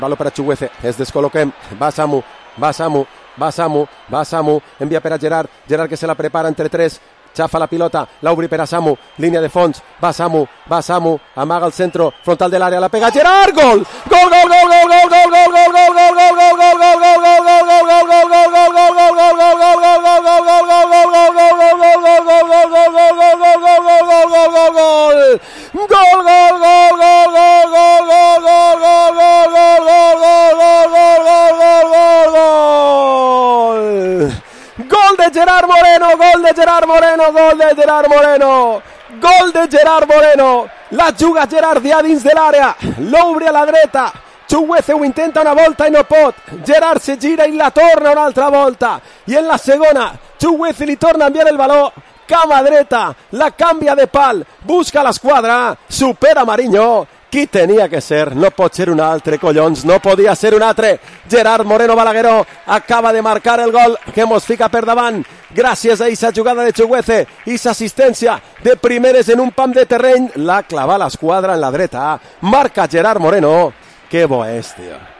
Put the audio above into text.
Baló per a Chuguece, es descol·loquem, va Samu, envia per a Gerard que se la prepara entre tres, xafa la pilota, l'obri per a Samu, línia de fons, va Samu, amaga el centro, frontal de l'àrea, la pega Gerard, gol! Gol de Gerard Moreno, la juga Gerard ja dins de l'àrea, l'obre a la dreta, Chuguece ho intenta una volta i no pot, Gerard se gira i la torna una altra volta, i en la segona Chuguece li torna a enviar el baló, cama dreta, la canvia de pal, busca l'esquadra, supera Mariño, qui tenia que ser? No pot ser un altre, collons, no podia ser un altre. Gerard Moreno Balagueró acaba de marcar el gol que mos fica per davant. Gràcies a aquesta jugada de Chuguece, aquesta assistència de primeres en un pam de terreny, la clava l'esquadra en la dreta. Marca Gerard Moreno. Que bo és, tio.